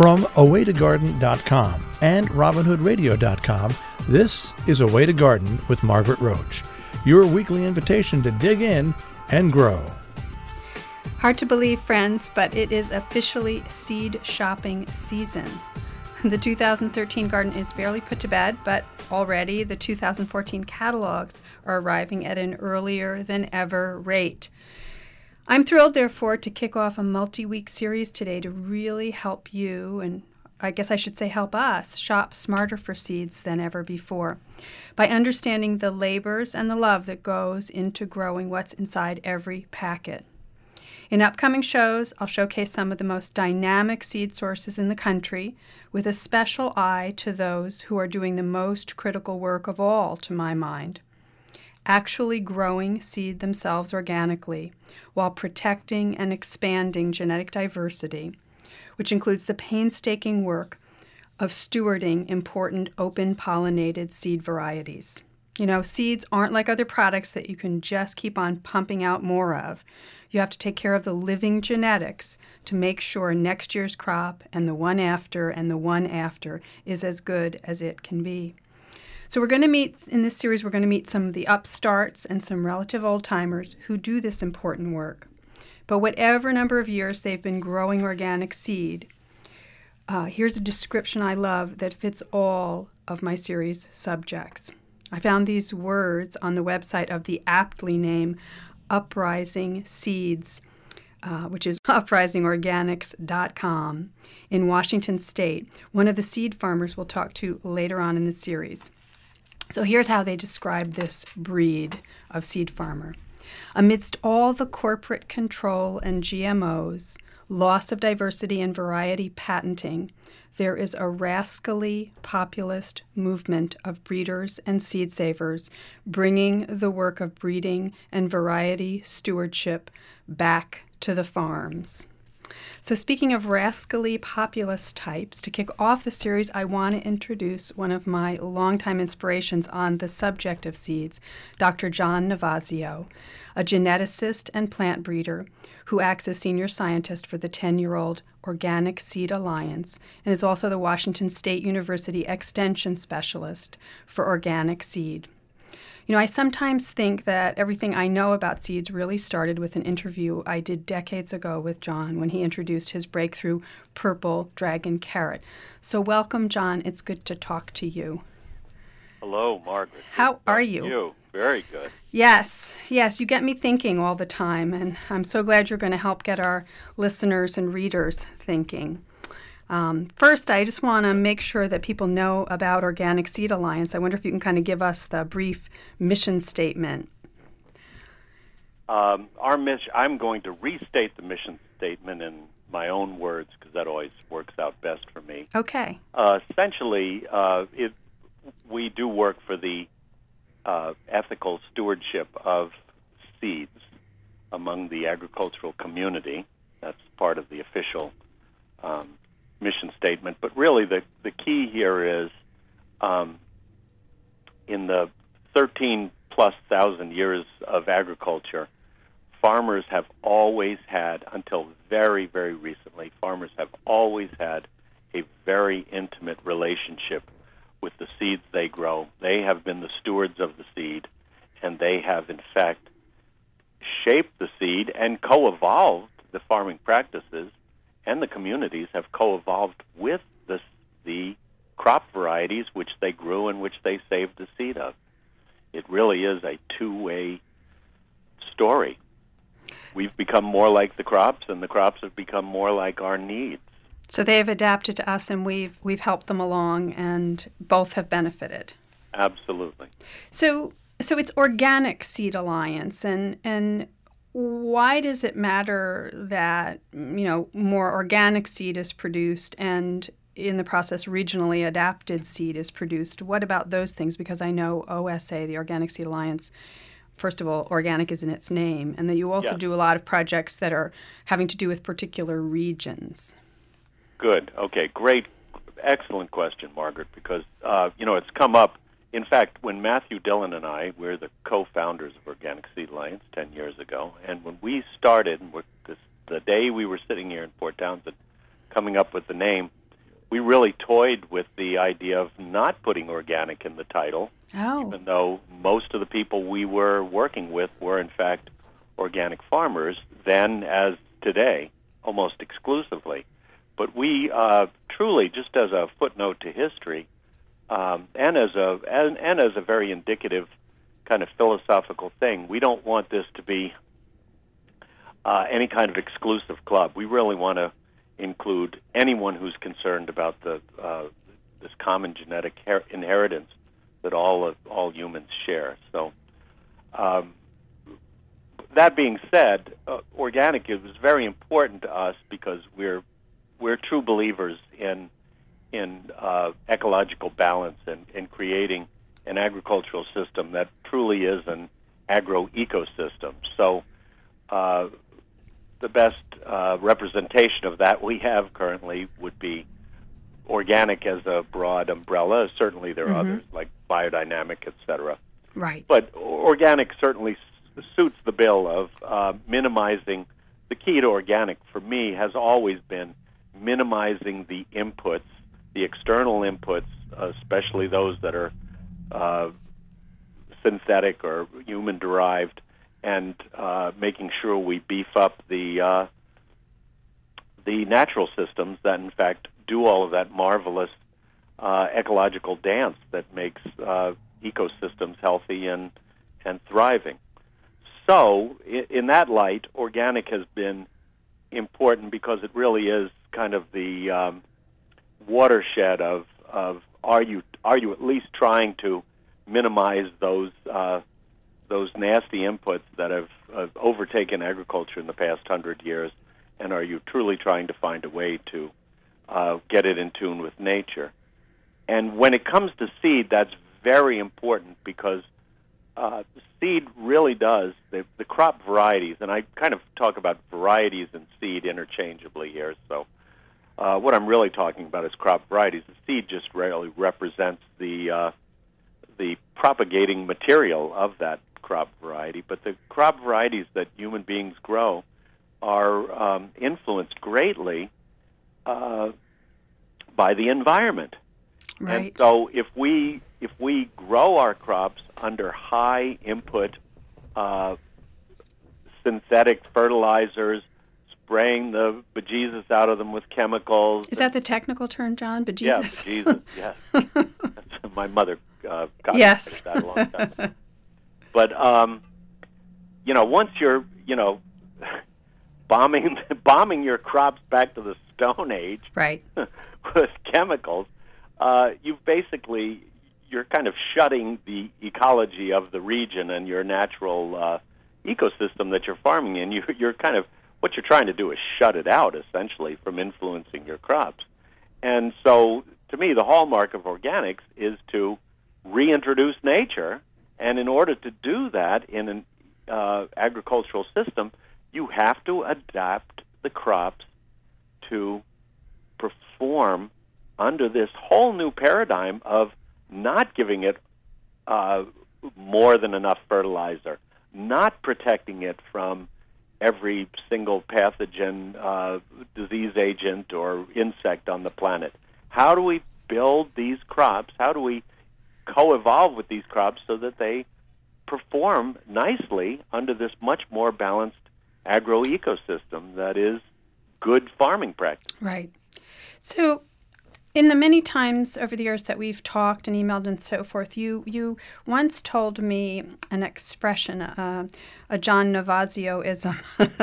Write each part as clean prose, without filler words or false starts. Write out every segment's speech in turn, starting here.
From awaytogarden.com and robinhoodradio.com, this is A Way to Garden with Margaret Roach, your weekly invitation to dig in and grow. Hard to believe, friends, but it is officially seed shopping season. The 2013 garden is barely put to bed, but already the 2014 catalogs are arriving at an earlier than ever rate. I'm thrilled, therefore, to kick off a multi-week series today to really help you, and I guess I should say help us, shop smarter for seeds than ever before by understanding the labors and the love that goes into growing what's inside every packet. In upcoming shows, I'll showcase some of the most dynamic seed sources in the country with a special eye to those who are doing the most critical work of all, to my mind, actually growing seed themselves organically while protecting and expanding genetic diversity, which includes the painstaking work of stewarding important open-pollinated seed varieties. You know, seeds aren't like other products that you can just keep on pumping out more of. You have to take care of the living genetics to make sure next year's crop and the one after and the one after is as good as it can be. So we're going to meet, in this series, we're going to meet some of the upstarts and some relative old-timers who do this important work. But whatever number of years they've been growing organic seed, here's a description I love that fits all of my series subjects. I found these words on the website of the aptly named Uprising Seeds, which is uprisingorganics.com in Washington State, one of the seed farmers we'll talk to later on in the series. So here's how they describe this breed of seed farmer. Amidst all the corporate control and GMOs, loss of diversity and variety patenting, there is a rascally populist movement of breeders and seed savers bringing the work of breeding and variety stewardship back to the farms. So speaking of rascally populist types, to kick off the series, I want to introduce one of my longtime inspirations on the subject of seeds, Dr. John Navazio, a geneticist and plant breeder who acts as senior scientist for the 10-year-old Organic Seed Alliance and is also the Washington State University Extension Specialist for Organic Seed. You know, I sometimes think that everything I know about seeds really started with an interview I did decades ago with John when he introduced his breakthrough purple dragon carrot. So welcome, John. It's good to talk to you. Hello, Margaret. How are you? Very good. Yes, you get me thinking all the time, and I'm so glad you're going to help get our listeners and readers thinking. First, I just want to make sure that people know about Organic Seed Alliance. I wonder if you can kind of give us the brief mission statement. Our mission. I'm going to restate the mission statement in my own words because that always works out best for me. Okay. Essentially, we do work for the ethical stewardship of seeds among the agricultural community. That's part of the official mission statement. But really, the key here is in the 13-plus thousand years of agriculture, farmers have always had, until very, very recently, farmers have always had a very intimate relationship with the seeds they grow. They have been the stewards of the seed, and they have, in fact, shaped the seed and co-evolved the farming practices, and the communities have co-evolved with the crop varieties which they grew and which they saved the seed of. It really is a two-way story. We've become more like the crops, and the crops have become more like our needs. So they have adapted to us, and we've helped them along, and both have benefited. Absolutely. So it's Organic Seed Alliance, and why does it matter that, you know, more organic seed is produced and in the process regionally adapted seed is produced? What about those things? Because I know OSA, the Organic Seed Alliance, first of all, organic is in its name, and that you also do a lot of projects that are having to do with particular regions. Good. Okay. Great. Excellent question, Margaret, because, it's come up. In fact, when Matthew Dillon and I, we're the co-founders of Organic Seed Alliance 10 years ago, and when we started, the day we were sitting here in Port Townsend coming up with the name, we really toyed with the idea of not putting organic in the title, even though most of the people we were working with were, in fact, organic farmers, then as today, almost exclusively. But we truly, just as a footnote to history, and as a very indicative kind of philosophical thing, we don't want this to be any kind of exclusive club. We really want to include anyone who's concerned about this common genetic inheritance that all humans share. So, that being said, organic is very important to us because we're true believers in ecological balance and creating an agricultural system that truly is an agro-ecosystem. So the best representation of that we have currently would be organic as a broad umbrella. Certainly there are others like biodynamic, etc. Right. But organic certainly suits the bill of minimizing. The key to organic for me has always been minimizing the inputs, the external inputs, especially those that are synthetic or human-derived, and making sure we beef up the natural systems that, in fact, do all of that marvelous ecological dance that makes ecosystems healthy and thriving. So, in that light, organic has been important because it really is kind of the watershed of are you at least trying to minimize those nasty inputs that have overtaken agriculture in the past 100 years, and are you truly trying to find a way to get it in tune with nature? And when it comes to seed, that's very important because seed really does, the crop varieties, and I kind of talk about varieties and seed interchangeably here, so what I'm really talking about is crop varieties. The seed just really represents the propagating material of that crop variety, but the crop varieties that human beings grow are influenced greatly by the environment. Right. And so if we grow our crops under high input synthetic fertilizers, spraying the bejesus out of them with chemicals. Is that the technical term, John? Bejesus? Yeah, bejesus, yes. My mother got yes. that a long time ago. But, once you're, bombing your crops back to the Stone Age right. with chemicals, you're kind of shutting the ecology of the region and your natural ecosystem that you're farming in. You're kind of, what you're trying to do is shut it out, essentially, from influencing your crops. And so, to me, the hallmark of organics is to reintroduce nature, and in order to do that in an agricultural system, you have to adapt the crops to perform under this whole new paradigm of not giving it more than enough fertilizer, not protecting it from every single pathogen, disease agent, or insect on the planet. How do we build these crops? How do we co-evolve with these crops so that they perform nicely under this much more balanced agro-ecosystem that is good farming practice? Right. So, in the many times over the years that we've talked and emailed and so forth, you once told me an expression, a John Navazio-ism,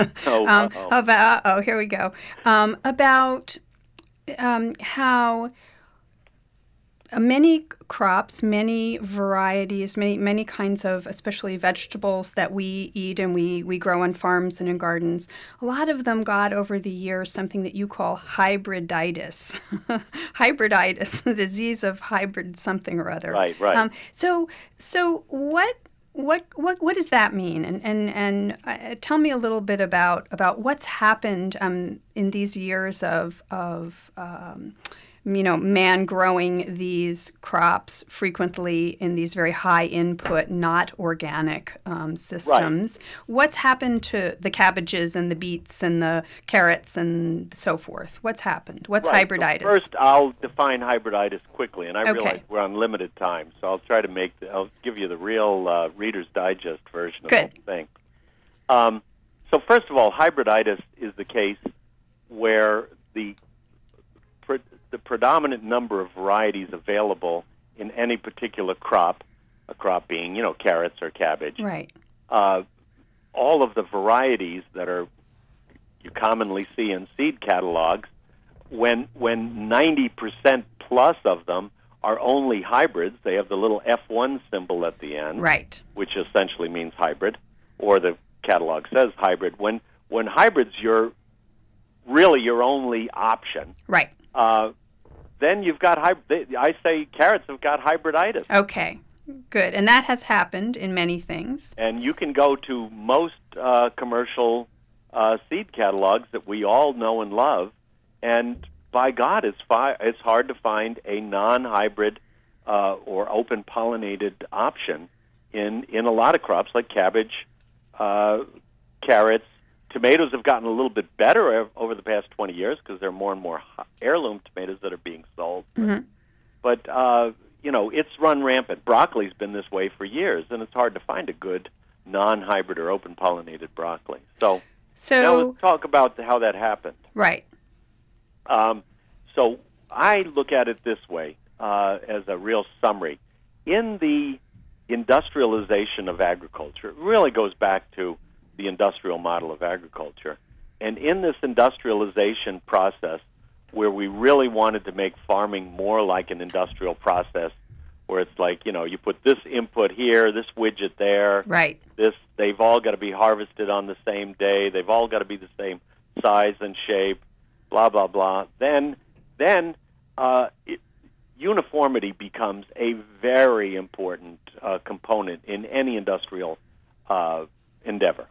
here we go, about how many crops, many varieties, many kinds of, especially vegetables that we eat and we grow on farms and in gardens, a lot of them got over the years something that you call hybriditis. Hybriditis, the disease of hybrid something or other. Right. So what does that mean? And tell me a little bit about what's happened in these years of man growing these crops frequently in these very high input, not organic systems. Right. What's happened to the cabbages and the beets and the carrots and so forth? What's happened? What's hybriditis? So first, I'll define hybriditis quickly, and I realize we're on limited time, so I'll try to I'll give you the real Reader's Digest version of the whole thing. So first of all, hybriditis is the case where the predominant number of varieties available in any particular crop, a crop being, carrots or cabbage. Right. All of the varieties that you commonly see in seed catalogs, when 90% plus of them are only hybrids, they have the little F1 symbol at the end, right, which essentially means hybrid, or the catalog says hybrid. When hybrids, you're really your only option. Right. Then you've got I say carrots have got hybriditis. Okay, good. And that has happened in many things. And you can go to most commercial seed catalogs that we all know and love, and by God, it's hard to find a non-hybrid or open-pollinated option in a lot of crops like cabbage, carrots. Tomatoes have gotten a little bit better over the past 20 years because there are more and more heirloom tomatoes that are being sold. Mm-hmm. But, it's run rampant. Broccoli's been this way for years, and it's hard to find a good non-hybrid or open-pollinated broccoli. So now let's talk about how that happened. Right. So I look at it this way as a real summary. In the industrialization of agriculture, it really goes back to the industrial model of agriculture. And in this industrialization process, where we really wanted to make farming more like an industrial process, where it's like, you put this input here, this widget there. Right. They've all got to be harvested on the same day. They've all got to be the same size and shape, blah, blah, blah. Then uniformity becomes a very important component in any industrial endeavor.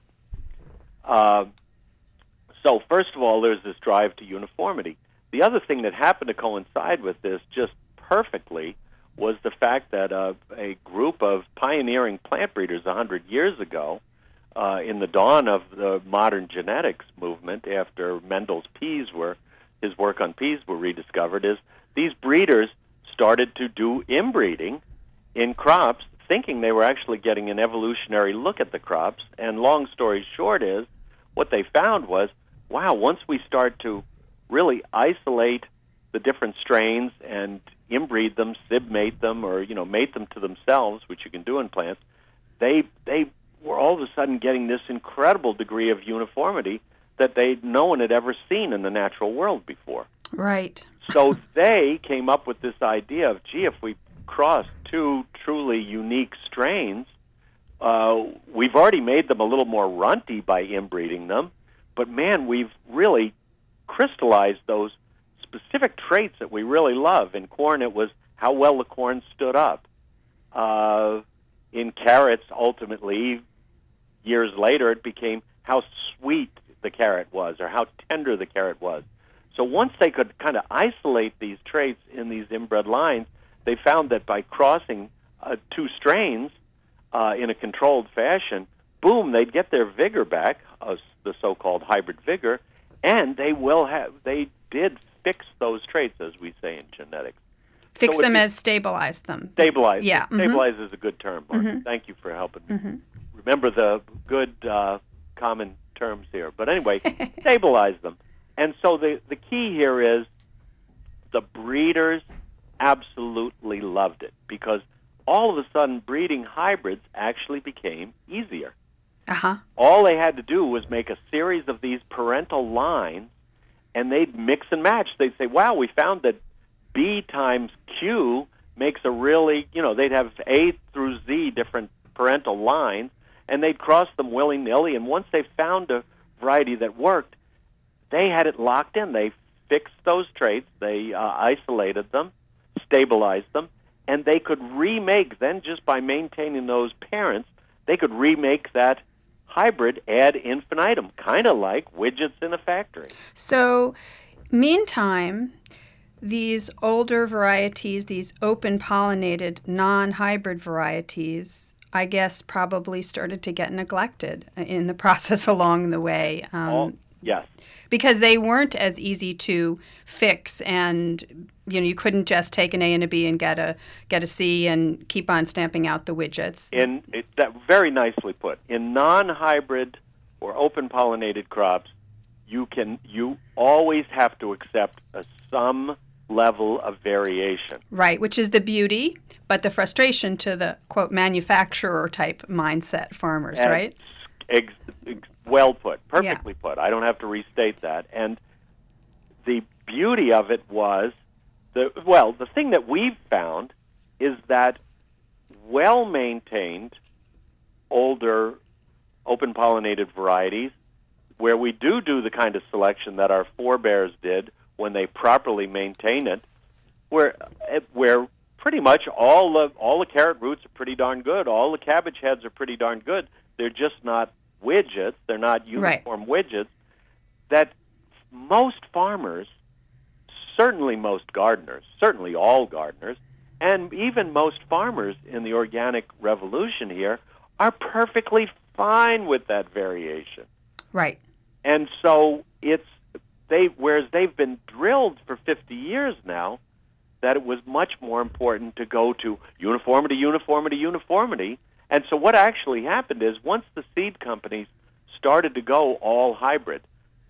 So first of all, there's this drive to uniformity. The other thing that happened to coincide with this just perfectly was the fact that a group of pioneering plant breeders 100 years ago, in the dawn of the modern genetics movement after Mendel's his work on peas were rediscovered, is these breeders started to do inbreeding in crops, thinking they were actually getting an evolutionary look at the crops. And long story short is, what they found was, wow, once we start to really isolate the different strains and inbreed them, sibmate them, or mate them to themselves, which you can do in plants, they were all of a sudden getting this incredible degree of uniformity that no one had ever seen in the natural world before. Right. So they came up with this idea of, gee, if we cross two truly unique strains, we've already made them a little more runty by inbreeding them, but man, we've really crystallized those specific traits that we really love. In corn, it was how well the corn stood up. In carrots, ultimately, years later, it became how sweet the carrot was or how tender the carrot was. So once they could kind of isolate these traits in these inbred lines, they found that by crossing two strains in a controlled fashion, boom, they'd get their vigor back, the so-called hybrid vigor, and they did fix those traits, as we say in genetics. Fix them as stabilize them. Stabilize. Yeah. Mm-hmm. Stabilize is a good term, Mark. Mm-hmm. Thank you for helping me. Mm-hmm. Remember the good common terms here. But anyway, stabilize them. And so the key here is the breeders absolutely loved it because all of a sudden breeding hybrids actually became easier. Uh-huh. All they had to do was make a series of these parental lines, and they'd mix and match. They'd say, wow, we found that B times Q makes a really, they'd have A through Z different parental lines, and they'd cross them willy-nilly, and once they found a variety that worked, they had it locked in. They fixed those traits, they isolated them, stabilized them, and they could remake, then just by maintaining those parents, they could remake that hybrid ad infinitum, kind of like widgets in a factory. So, meantime, these older varieties, these open-pollinated, non-hybrid varieties, I guess probably started to get neglected in the process along the way. Yes. Because they weren't as easy to fix, and you couldn't just take an A and a B and get a C and keep on stamping out the widgets. That very nicely put. In non-hybrid or open-pollinated crops, you always have to accept some level of variation. Right, which is the beauty, but the frustration to the, quote, manufacturer-type mindset farmers, right? Well put, perfectly put. I don't have to restate that. And the beauty of it was, the thing that we've found is that well-maintained, older, open-pollinated varieties, where we do the kind of selection that our forebears did when they properly maintain it, where pretty much all the carrot roots are pretty darn good, all the cabbage heads are pretty darn good. They're just not widgets, they're not uniform widgets, that most farmers, certainly most gardeners, certainly all gardeners, and even most farmers in the organic revolution here are perfectly fine with that variation. Right. And so whereas they've been drilled for 50 years now, that it was much more important to go to uniformity, uniformity, uniformity. And so what actually happened is once the seed companies started to go all hybrid,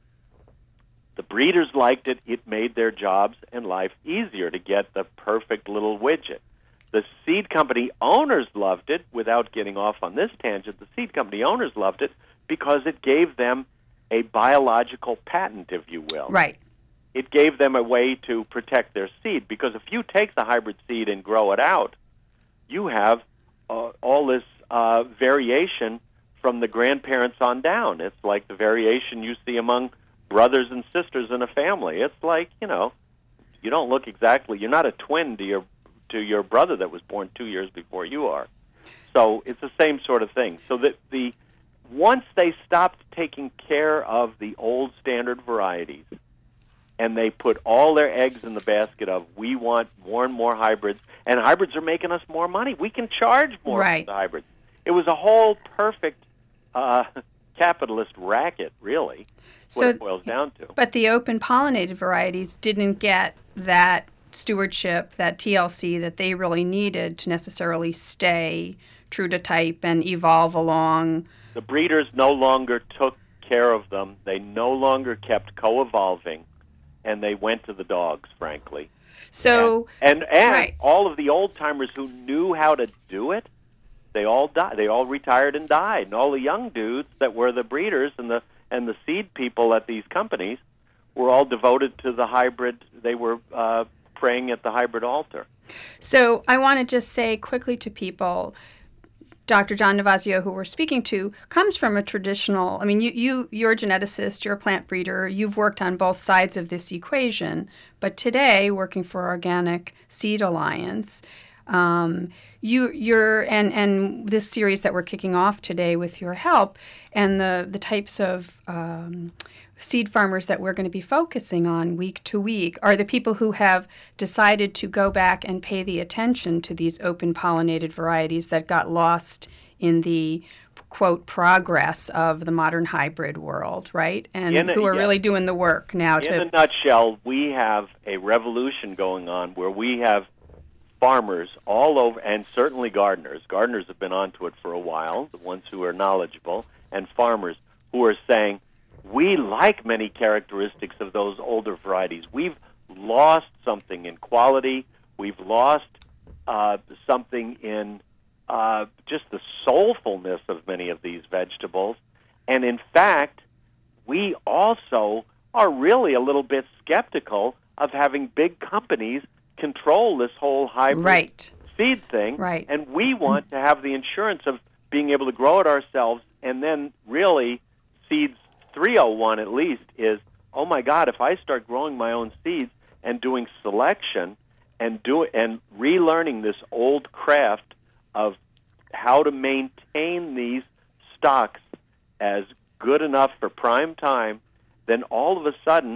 the breeders liked it. It made their jobs and life easier to get the perfect little widget. The seed company owners loved it. Without getting off on this tangent, the seed company owners loved it because it gave them a biological patent, if you will. Right. It gave them a way to protect their seed, because if you take the hybrid seed and grow it out, you have all this variation from the grandparents on down. It's like the variation you see among brothers and sisters in a family. It's like, you don't look exactly, you're not a twin to your brother that was born 2 years before you are. So it's the same sort of thing. So that once they stopped taking care of the old standard varieties, and they put all their eggs in the basket of, we want more and more hybrids, and hybrids are making us more money. We can charge more for the hybrids. It was a whole perfect capitalist racket, really, what it boils down to. But the open-pollinated varieties didn't get that stewardship, that TLC that they really needed to necessarily stay true to type and evolve along. The breeders no longer took care of them. They no longer kept co-evolving. And they went to the dogs, frankly. So and all of the old timers who knew how to do it, they all died. They all retired and died. And all the young dudes that were the breeders and the seed people at these companies were all devoted to the hybrid. They were praying at the hybrid altar. So I want to just say quickly to people, Dr. John Navazio, who we're speaking to, comes from a traditional, you're a geneticist, you're a plant breeder, you've worked on both sides of this equation, but today, working for Organic Seed Alliance, you're and this series that we're kicking off today with your help, and the types of seed farmers that we're going to be focusing on week to week are the people who have decided to go back and pay the attention to these open-pollinated varieties that got lost in the, quote, progress of the modern hybrid world, right? And who are really doing the work now. In a nutshell, we have a revolution going on where we have farmers all over, and certainly gardeners. Gardeners have been onto it for a while, the ones who are knowledgeable, and farmers who are saying, we like many characteristics of those older varieties. We've lost something in quality. We've lost something in just the soulfulness of many of these vegetables. And in fact, we also are really a little bit skeptical of having big companies control this whole hybrid seed thing. Right. And we want to have the insurance of being able to grow it ourselves, and then really seeds 301 at least is, oh my God, if I start growing my own seeds and doing selection and relearning this old craft of how to maintain these stocks as good enough for prime time, then all of a sudden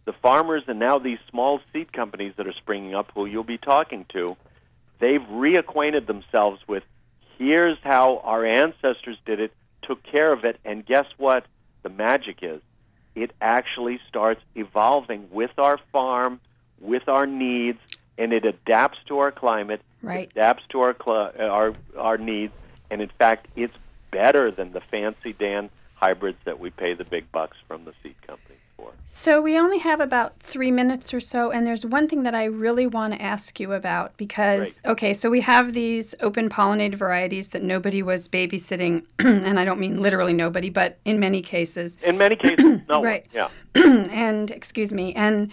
the farmers and now these small seed companies that are springing up, who you'll be talking to, they've reacquainted themselves with, here's how our ancestors did it, took care of it, and guess what the magic is? It actually starts evolving with our farm, with our needs, and it adapts to our climate, right. It adapts to our needs, and in fact, it's better than the fancy Dan hybrids that we pay the big bucks from the seed companies for. So we only have about 3 minutes or so, and there's one thing that I really want to ask you about because, okay, so we have these open pollinated varieties that nobody was babysitting, and I don't mean literally nobody, but in many cases. In many cases, no. Right. Yeah. And, excuse me, and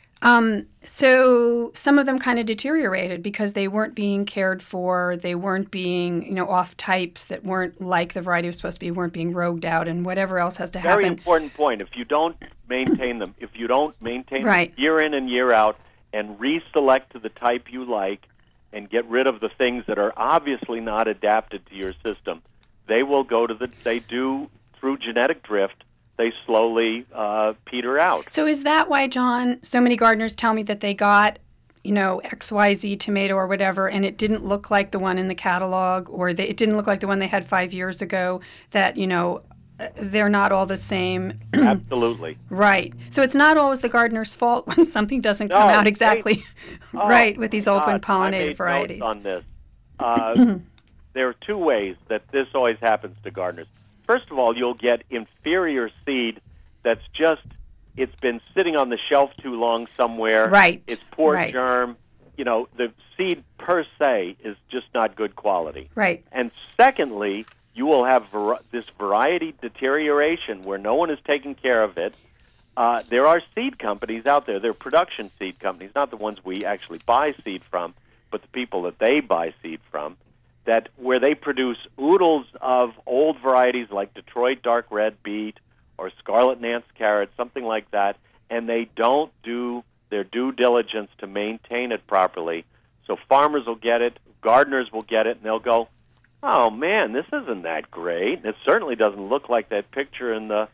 so some of them kind of deteriorated because they weren't being cared for, they weren't being, off types that weren't like the variety was supposed to be, weren't being rogued out, and whatever else has to happen. Very important point. If you don't maintain them, right. them year in and year out and reselect to the type you like and get rid of the things that are obviously not adapted to your system, they will go to they do, through genetic drift, they slowly peter out. So is that why, John, so many gardeners tell me that they got, XYZ tomato or whatever, and it didn't look like the one in the catalog, or it didn't look like the one they had 5 years ago, that, they're not all the same? Absolutely. Right. So it's not always the gardener's fault when something doesn't come out exactly right with these open pollinated varieties. I made notes on this. There are two ways that this always happens to gardeners. First of all, you'll get inferior seed that's it's been sitting on the shelf too long somewhere. Right. It's poor germ. The seed per se is just not good quality. Right. And secondly, you will have this variety deterioration where no one is taking care of it. There are seed companies out there. They're production seed companies, not the ones we actually buy seed from, but the people that they buy seed from, where they produce oodles of old varieties like Detroit dark red beet or Scarlet Nance carrot, something like that, and they don't do their due diligence to maintain it properly. So farmers will get it, gardeners will get it, and they'll go, oh, man, this isn't that great. It certainly doesn't look like that picture in the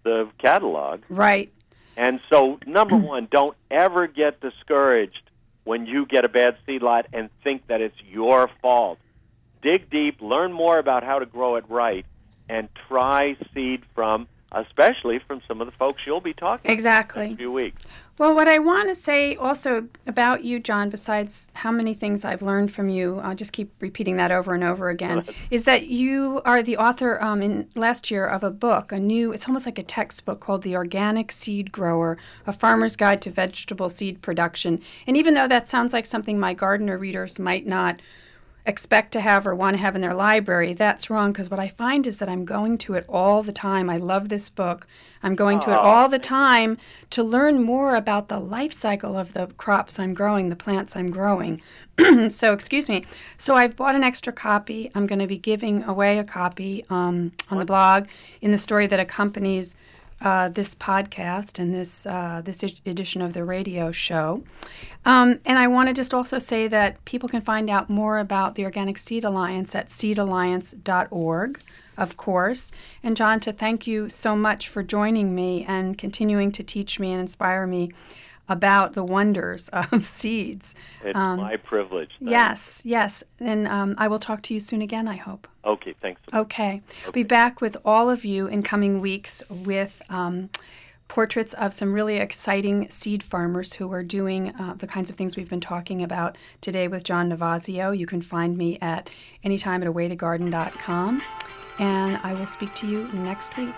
catalog. Right. And so, number one, don't ever get discouraged when you get a bad seed lot and think that it's your fault. Dig deep, learn more about how to grow it right, and try seed especially from some of the folks you'll be talking to in a few weeks. Well, what I want to say also about you, John, besides how many things I've learned from you, I'll just keep repeating that over and over again, is that you are the author in last year of a book, it's almost like a textbook called The Organic Seed Grower, A Farmer's Guide to Vegetable Seed Production. And even though that sounds like something my gardener readers might not expect to have or want to have in their library, that's wrong, because what I find is that I'm going to it all the time. I love this book. I'm going to it all the time to learn more about the life cycle of the crops I'm growing, the plants I'm growing. So, excuse me. So I've bought an extra copy. I'm going to be giving away a copy on the blog in the story that accompanies this podcast and this edition of the radio show. And I want to just also say that people can find out more about the Organic Seed Alliance at seedalliance.org, of course. And John, to thank you so much for joining me and continuing to teach me and inspire me about the wonders of seeds. It's my privilege. Yes. And I will talk to you soon again, I hope. Okay, thanks. Okay. I'll be back with all of you in coming weeks with portraits of some really exciting seed farmers who are doing the kinds of things we've been talking about today with John Navazio. You can find me at anytime at awaytogarden.com, and I will speak to you next week.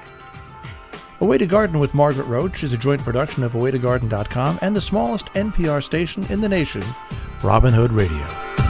A Way to Garden with Margaret Roach is a joint production of awaytogarden.com and the smallest NPR station in the nation, Robin Hood Radio.